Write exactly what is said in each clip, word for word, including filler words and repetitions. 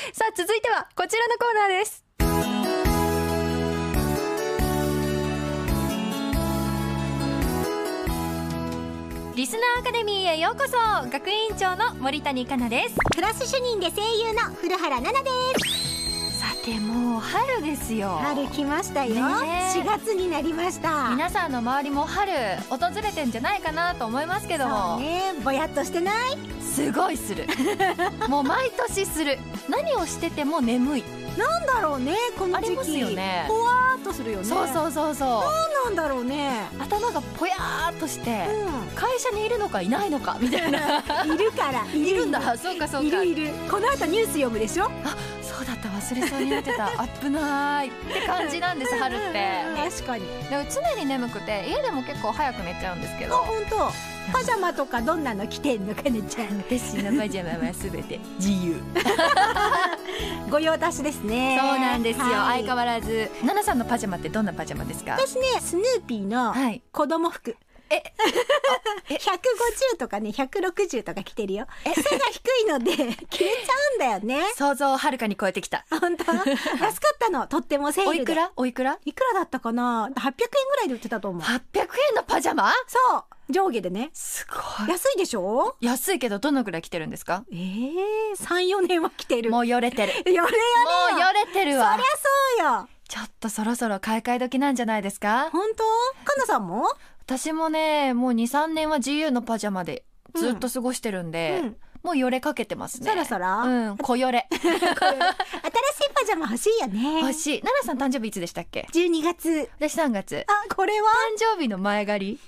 さあ続いてはこちらのコーナーです。リスナーアカデミーへようこそ。学院長の森谷香奈です。 クラス主任で声優の古原奈々です。 さてもう春ですよ。 春来ましたよ、ね、しがつになりました。 皆さんの周りも春訪れてんじゃないかなと思いますけども。 そうね、ぼやっとしてない？ すごいするもう毎年する。何をしてても眠い。 なんだろうね、この時期ありますよね。 ぽわーっとするよね。 そうそうそうそう。 なんなんだろうね。 頭がぽやーっとして、 うん、 会社にいるのかいないのかみたいないるからいるいるんだ。そうかそうか。 いるいる。この後ニュース読むでしょ。 あ、そうだった、忘れそうになってた危ないって感じなんです、春って。 確かに。 でも常に眠くて家でも結構早く寝ちゃうんですけど。 あ、本当。パジャマとかどんなの着てんのかねちゃん。 私のパジャマはすべて自由ご用達ですね。 そうなんですよ、 はい、 相変わらず。奈々さんのパジャマってどんなパジャマですか？ 私ね、スヌーピーの子供服、はい、えひゃくごじゅうとかねひゃくろくじゅうとか着てるよ。背が低いので着れちゃうんだよね。 想像をはるかに超えてきた。 本当安かったの、とってもセールで。 おいくらおいくらいくらだったかな。はっぴゃくえんぐらいで売ってたと思う。 はっぴゃくえんのパジャマ？ そう、上下でね。 すごい安いでしょ。 安いけどどのくらい着てるんですか？ えー、さんよねんは着てる。 もうよれてるよれよれよ。 もうよれてるわ。 そりゃそうよ。 ちょっとそろそろ買い替え時なんじゃないですか？ 本当？かなさんも？ 私もね、もう にさんねんは ジーユー のパジャマでずっと過ごしてるんで、うんうん、もうよれかけてますね。 そろそろ、 うん、小よれ新しいパジャマ欲しいよね。 欲しい。奈々さん誕生日いつでしたっけ？ じゅうにがつ。 私さんがつ。 あ、これは誕生日の前借り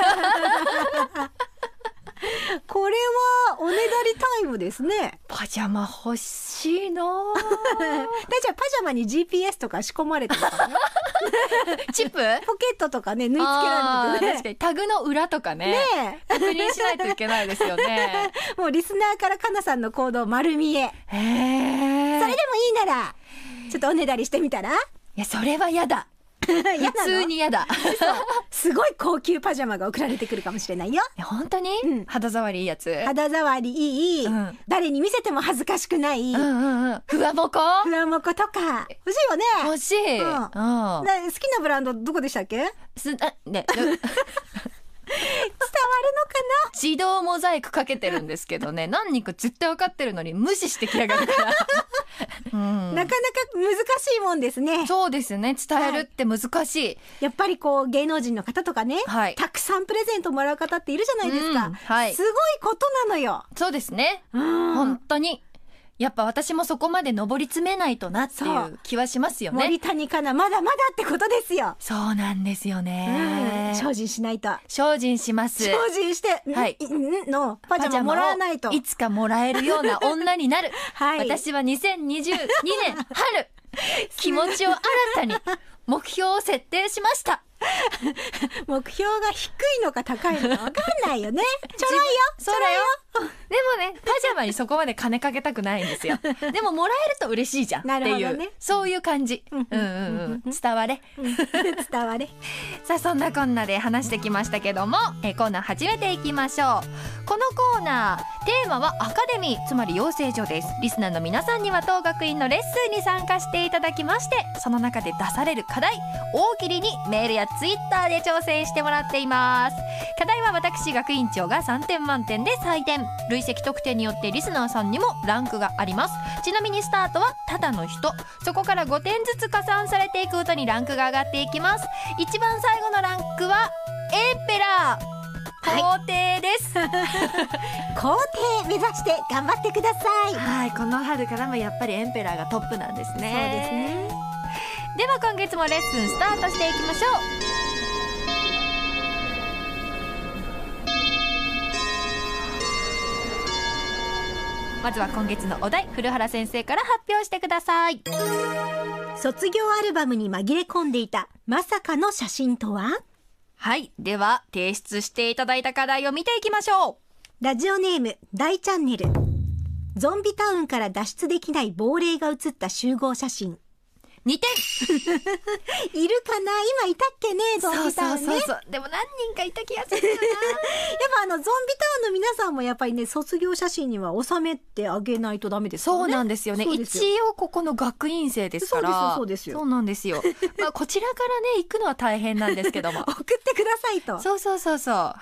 これはおねだりタイムですね。 パジャマ欲しいなだじゃあパジャマに ジーピーエス とか仕込まれてるからねチップポケットとかね、縫い付けられてね。 確かにタグの裏とかね、ね確認しないといけないですよねもうリスナーからかなさんの行動丸見え。へー、それでもいいならちょっとおねだりしてみたら？いや、それはやだ普通にやだすごい高級パジャマが送られてくるかもしれないよ。 本当に、うん、肌触りいいやつ。 肌触りいい、うん、誰に見せても恥ずかしくない、 うんうんうん、ふわもこふわもことか欲しいよね。 欲しい、うんうん、 好きなブランドどこでしたっけ？ すあ、ね伝わるのかな。 自動モザイクかけてるんですけどね何人か絶対分かってるのに無視してきやがるから、 うん、なかなか難しいもんですね。 そうですね、伝えるって難しい、はい、 やっぱりこう芸能人の方とかね、はい、たくさんプレゼントもらう方っているじゃないですか、うん、はい、すごいことなのよ。 そうですね、うん、本当にやっぱ私もそこまで上り詰めないとなっていう気はしますよね。 森谷香奈まだまだってことですよ。 そうなんですよね、 うん、精進しないと。 精進します。 精進して、はい、のパジャマもらわないといつかもらえるような女になる、はい、私はにせんにじゅうにねん春気持ちを新たに目標を設定しました目標が低いのか高いのか分かんないよねちょろいよ。 そうだよでもね、パジャマにそこまで金かけたくないんですよでももらえると嬉しいじゃんっていう、ね、そういう感じ、うんうんうん、伝われ伝われさあそんなこんなで話してきましたけども、えコーナー始めていきましょう。このコーナーテーマはアカデミー、つまり養成所です。リスナーの皆さんには当学院のレッスンに参加していただきまして、その中で出される課題大喜利にメールやツイッターで挑戦してもらっています。課題は私学院長がさんてん満点で採点、累積得点によってリスナーさんにもランクがあります。ちなみにスタートはただの人、そこからごてんずつ加算されていくごとにランクが上がっていきます。一番最後のランクはエンペラー皇帝です、はい、 皇帝目指して頑張ってください。 はい、この春からもやっぱりエンペラーがトップなんですね。 そうですね。 では今月もレッスンスタートしていきましょう。まずは今月のお題、古原先生から発表してください。 卒業アルバムに紛れ込んでいたまさかの写真とは？ はい、では提出していただいた課題を見ていきましょう。ラジオネーム大チャンネル。ゾンビタウンから脱出できない亡霊が写った集合写真。 にてんいるかな、今いたっけね、ゾンビタウンね。 そうそうそうそう、でも何人かいた気がするよな。 やっぱあのゾンビタウンの皆さんもやっぱりね、卒業写真には収めてあげないとダメですよね。 そうなんですよね。一応ここの学院生ですから。 そうですよ、そうですよ。 そうなんですよ。まあこちらからね行くのは大変なんですけども送ってくださいと。 そうそうそうそう、はい、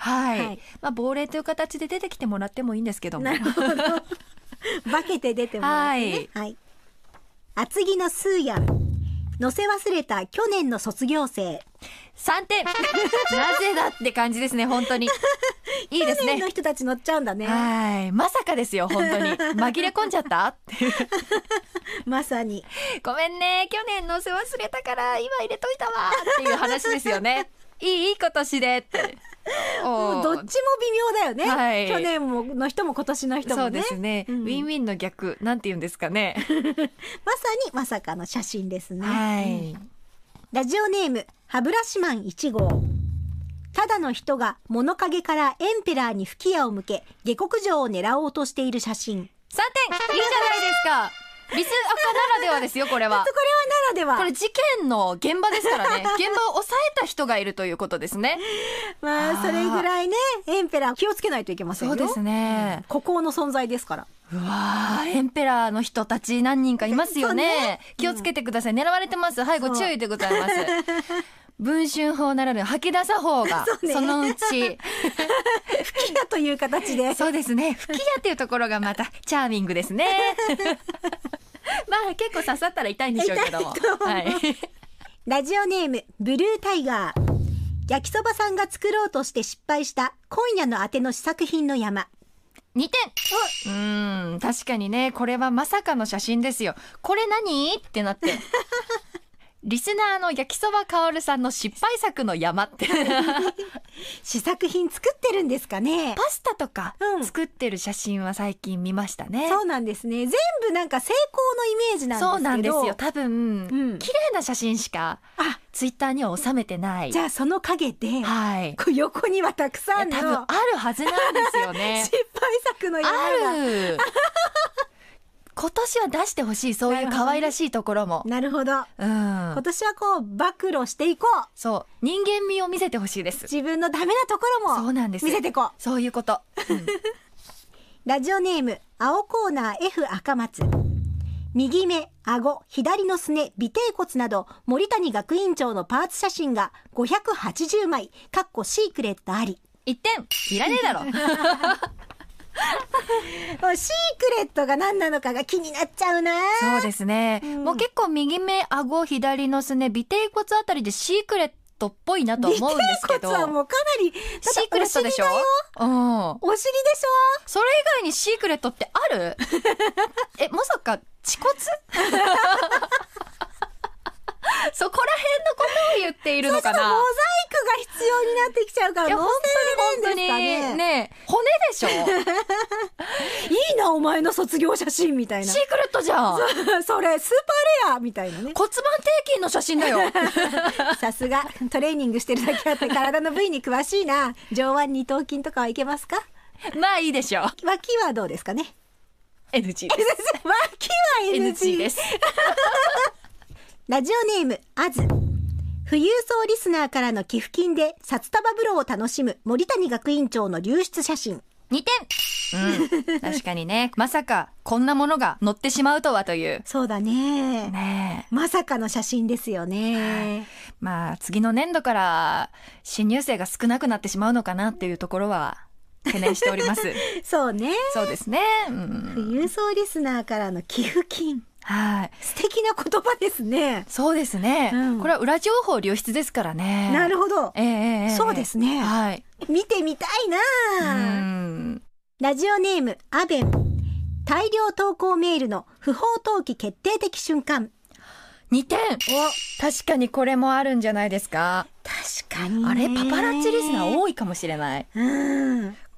はい、まあ亡霊という形で出てきてもらってもいいんですけども。 なるほど。化けて出てもらってね。はい、はい、厚木のスーヤン、乗せ忘れた去年の卒業生。 さんてん。なぜだって感じですね、本当に。いいですね。 去年の人たち乗っちゃうんだね。 はい、まさかですよ、本当に。紛れ込んじゃったってまさに。 ごめんね、去年乗せ忘れたから今入れといたわっていう話ですよね。いい今年でって。 もうどっちも微妙だよね、はい、去年もの人も今年の人もね。 そうですね、うん、ウィンウィンの逆なんて言うんですかね。 まさにまさかの写真ですね。 はい、うん、 ラジオネーム歯ブラシマンいち号。ただの人が物陰からエンペラーに吹き矢を向け下克上を狙おうとしている写真。 さんてん。いいじゃないですか。リス赤ならではですよ、これは。 これはならでは。 これ事件の現場ですからね。現場を抑えた人がいるということですね。 まあそれぐらいね、エンペラー気をつけないといけませんよ。 そうですね。 孤高の存在ですから。 うわー、エンペラーの人たち何人かいますよね。ね、気をつけてください。狙われてます。はい、ご注意でございます。文春法ならぬ吐き出さ法が そ,、ね、そのうち吹き矢という形で。 そうですね、吹き矢っていうところがまたチャーミングですね。まあ結構刺さったら痛いんでしょうけども、はい、 ラジオネームブルータイガー。焼きそばさんが作ろうとして失敗した今夜のあての試作品の山。 にてん。うーん、確かにね、これはまさかの写真ですよ。これ何ってなってリスナーの焼きそばかおるさんの失敗作の山って試作品作ってるんですかね。 パスタとか作ってる写真は最近見ましたね、うん、 そうなんですね。全部なんか成功のイメージなんですけど。 そうなんですよ、多分、うん、綺麗な写真しかツイッターには収めてない。 じゃあその陰で、 はい、 横にはたくさんの多分あるはずなんですよね。 失敗作の山がある。今年は出してほしい、そういう可愛らしいところも。 なるほど、うん、今年はこう暴露していこう。 そう、人間味を見せてほしいです。 自分のダメなところもそうなんです、見せていこう。 そういうこと、うん、 ラジオネーム青コーナー F 赤松。右目、顎、左のすね、尾てい骨など森谷学院長のパーツ写真がごひゃくはちじゅうまいかっこシークレットあり。 いってんいらねえだろ。 シークレットが何なのかが気になっちゃうな。 そうですね、うん、もう結構右目、顎、左のすね、尾てい骨あたりでシークレットっぽいなと思うんですけど。 尾てい骨はもうかなりシークレットでしょ。うん、 お尻でしょ。 それ以外にシークレットってある？え、まさか恥骨？そこら辺のことを言っているのかな。 モザイクが必要になってきちゃうから、載せられるんですかね。 ねえ、骨でしょ。 いいなお前の卒業写真みたいな。 シークレットじゃん。 そ, それスーパーレアみたいなね。 骨盤底筋の写真だよ。 さすがトレーニングしてるだけあって体の部位に詳しいな。上腕二頭筋とかはいけますか？ まあいいでしょう。 脇はどうですかね。 エヌジー です。 脇は エヌジーです。 ラジオネームあず。富裕層リスナーからの寄付金で札束風呂を楽しむ森谷学院長の流出写真。 にてん。うん、確かにね、まさかこんなものが載ってしまうとはという。 そうだね。 ねえ、 まさかの写真ですよね。 まあ次の年度から新入生が少なくなってしまうのかなっていうところは懸念しております。 そうね。 そうですね、うん、 富裕層リスナーからの寄付金。はい、素敵な言葉ですね。 そうですね、うん、これは裏情報流出ですからね。 なるほど、 えーえー、 そうですね、 はい、 見てみたいな。うん、ラジオネームアベン。大量投稿メールの不法投棄決定的瞬間。 にてん。確かにこれもあるんじゃないですか。 確かにね。 あれパパラッチリスナー多いかもしれない。 うん、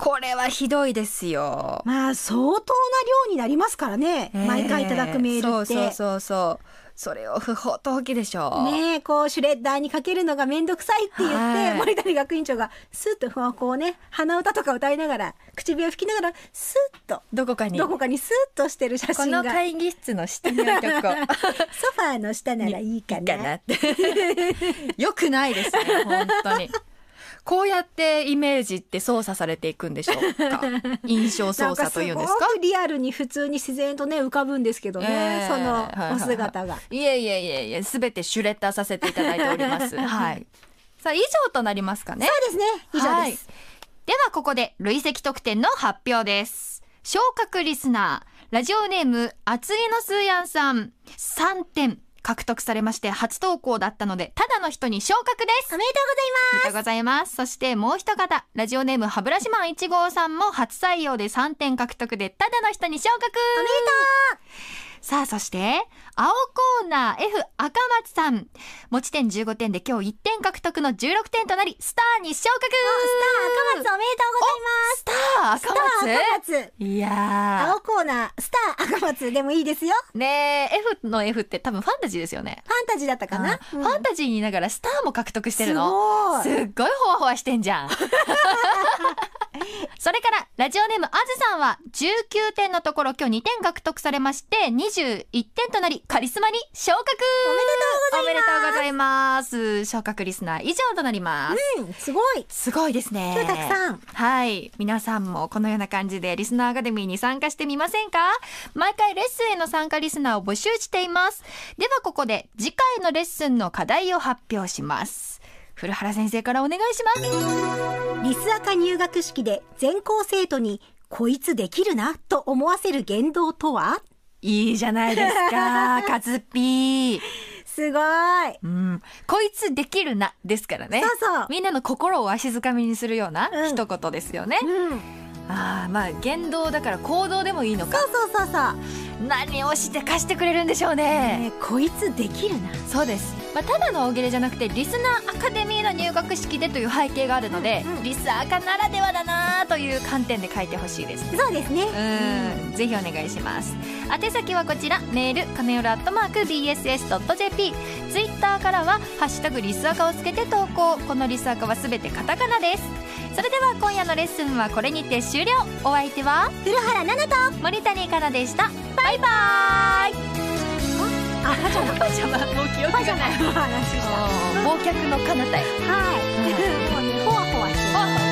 これはひどいですよ。 まあ相当な量になりますからね、えー、毎回いただくメールって。 そうそうそうそうそれを不法投棄でしょねえ、こうシュレッダーにかけるのがめんどくさいって言って、はい、森谷学院長がスッとこうね、鼻歌とか歌いながら口笛を吹きながらスッとどこかにどこかにスッとしてる写真が、 この会議室の下に置いとこうソファーの下ならいいかな、いいかなってよくないですね本当に。こうやってイメージって操作されていくんでしょうか。印象操作というんですか。 すごくリアルに普通に自然とね浮かぶんですけどね、えー、そのお姿が、 はいはいはい、いえいえいえいえ、すべてシュレッダーさせていただいておりますはい。さあ以上となりますかね。 そうですね、以上です、はい、 ではここで累積得点の発表です。昇格リスナーラジオネーム厚毛のスーヤンさんさんてん獲得されまして、初投稿だったのでただの人に昇格です。 おめでとうございます。 おめでとうございます。そしてもう一方、ラジオネーム歯ブラシマンいち号さんも初採用でさんてん獲得でただの人に昇格。 おめでとう。 さあそして青コーナー F 赤松さん、持ち点じゅうごてんで今日いってん獲得のじゅうろくてんとなりスターに昇格。 スター赤松おめでとうございます。 スター赤松、 スター赤松、 いや青コーナースター赤松でもいいですよねえ。 F の F って多分ファンタジーですよね。 ファンタジーだったかな、 うん、ファンタジーにいながらスターも獲得してるの、すっごいほわほわしてんじゃんそれからラジオネームあずさんはじゅうきゅうてんのところ今日にてん獲得されましてにじゅういってんとなりカリスマに昇格。 おめでとうございます。 おめでとうございます。昇格リスナー以上となります。 うん、すごいすごいですね。 今日たくさん。 はい、皆さんもこのような感じでリスナーアカデミーに参加してみませんか。毎回レッスンへの参加リスナーを募集しています。ではここで次回のレッスンの課題を発表します。古原先生からお願いします。 リスアカ入学式で全校生徒にこいつできるなと思わせる言動とは。 いいじゃないですかカズピーすごい、 うん、こいつできるなですからね。 そうそう、 みんなの心をわしづかみにするような一言ですよね、 うんうん、 あまあ言動だから行動でもいいのか。 そうそうそうそう、 何をして貸してくれるんでしょうね。 ね、こいつできるな。 そうです、まあ、ただの大喜利じゃなくてリスナーアカデミーの入学式でという背景があるので、うんうん、リスアカならではだなという観点で書いてほしいです。 そうですね、 うん、ぜひお願いします。宛先はこちら、メールカメオラアットマーク ビーエスエスドットジェーピー、 ツイッターからはハッシュタグリスアカをつけて投稿。このリスアカはすべてカタカナです。それでは今夜のレッスンはこれにて終了。お相手は古原奈々と森谷香奈でした。バイバーイ。 あ、パジャマパジャマ、もう記憶がない。 話した。 忘却の彼方へ。 はい、もうね、ほわほわして。